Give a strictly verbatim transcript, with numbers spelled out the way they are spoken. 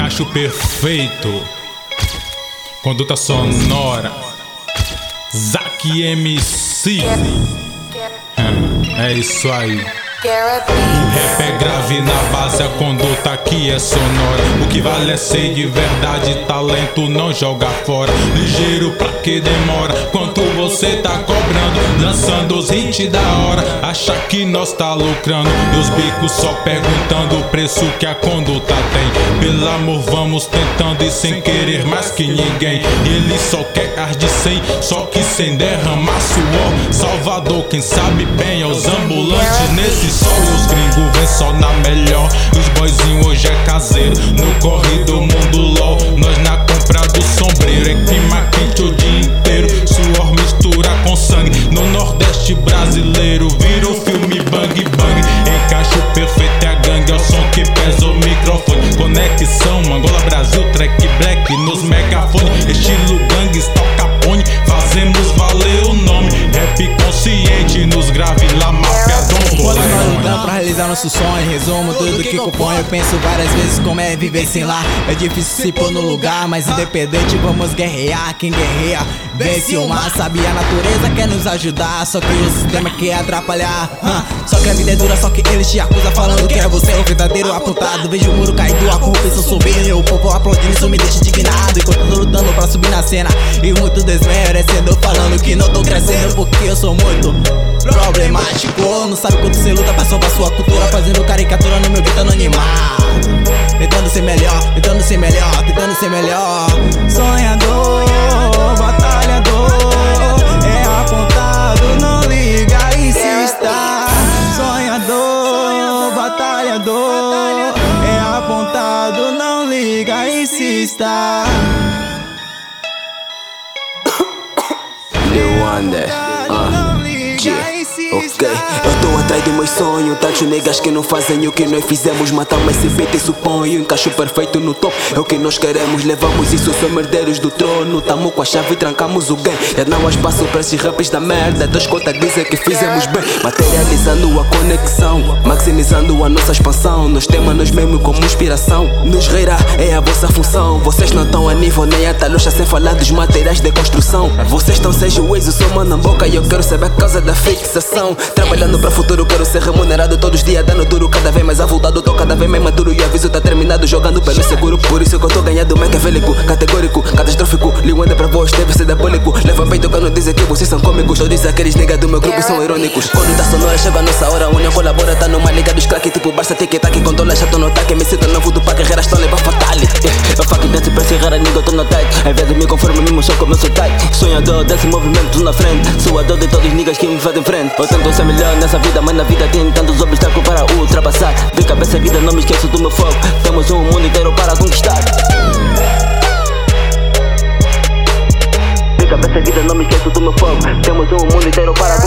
Encaixo perfeito, conduta sonora, Zack M C. É isso aí. O rap é grave na base, a conduta aqui é sonora. O que vale é ser de verdade, talento não joga fora. Ligeiro pra que demora, quanto você tá cobrando? Lançando os hits da hora, acha que nós tá lucrando. E os bicos só perguntando o preço que a conduta tem. Pelo amor vamos tentando e sem querer mais que ninguém. E ele só quer ar de cem, só que sem derramar suor. Salvador, quem sabe bem, é os ambulantes nesse sol. E os gringos vêm só na melhor. E os boyzinhos hoje é caseiro, no corre do mundo LOL. Nós na compra do sombreiro, é clima quente o dia inteiro. Suor mistura com sangue, no Nordeste brasileiro vira o filme Bang Bang. Encaixo perfeito é a gangue, é o som que pesa o microfone. Conexão, Angola, Brasil, track black nos megafone. Estilo gangues, tal Capone, fazemos valer o nome. Rap consciente nos grave, lá máfia dom. Quando nós lutamos pra realizar nossos sonhos, resumo tudo que compõe. Eu penso várias vezes como é viver sem lá. É difícil se pôr no lugar, mas independente vamos guerrear. Quem guerreia vence o mar. Sabe, a natureza quer nos ajudar, só que o sistema quer atrapalhar. Só que a vida é dura, só que eles te acusam falando que é você o verdadeiro apontado. Vejo o muro caído, a corrupção subindo e o povo aplaudindo, isso me deixa indignado. Enquanto tô lutando pra subir na cena e muito desmerecendo, falando que não tô crescendo porque eu sou muito problemático. Não sabe quanto você luta pra salvar sua cultura, fazendo caricatura no meu gueto anonimado. Tentando ser melhor, tentando ser melhor, tentando ser melhor. Sonhador, batalhador, é apontado, não liga, insista. Sonhador, batalhador, é apontado, não liga, insista. New Wonder, uh, yeah. Ok, eu tô atrás do meu sonho. Tantos negas que não fazem o que nós fizemos. Matamos esse beat e suponho. Encaixo perfeito no top, é o que nós queremos. Levamos isso, somos herdeiros do trono. Tamo com a chave e trancamos o game. Já não há espaço para esses raps da merda. Dois contas dizem que fizemos bem. Materializando a conexão, maximizando a nossa expansão. Nós temos nós mesmos como inspiração. Nos reirar é a vossa função. Vocês não estão a nível nem a taluxa, sem falar dos materiais de construção. Vocês estão sem juízo, sou mano na boca e eu quero saber a causa da fixação. Trabalhando para futuro, quero ser remunerado todos os dias, dando duro, cada vez mais avultado. Tô cada vez mais maduro e o aviso tá terminado, jogando pelo seguro. Por isso que eu tô ganhando maquiavélico, categórico, catastrófico. Liwanda pra vós, deve ser diabólico. Leva peito quando dizem que vocês são cômicos. Todos aqueles niggas do meu grupo são irônicos. Quando tá sonora, chega a nossa hora. A união colabora, tá numa liga dos crack, tipo Barça, tic-tac. Controla, já tô no taque, me sinto novo do pack. Guerreiras estão levando fatality. Eu fucking dance pra encerrar a nigga, eu tô no tight. Ao invés de me conformo, mesmo só como eu sou tight. Sonhador desse movimento na frente, suador de todos os niggas que me fazem frente. Eu tento ser melhor nessa vida, mas na vida tem tantos obstáculos para ultrapassar. De cabeça erguida, não me esqueço do meu foco. Temos um mundo inteiro para conquistar. De cabeça erguida, não me esqueço do meu foco. Temos um mundo inteiro para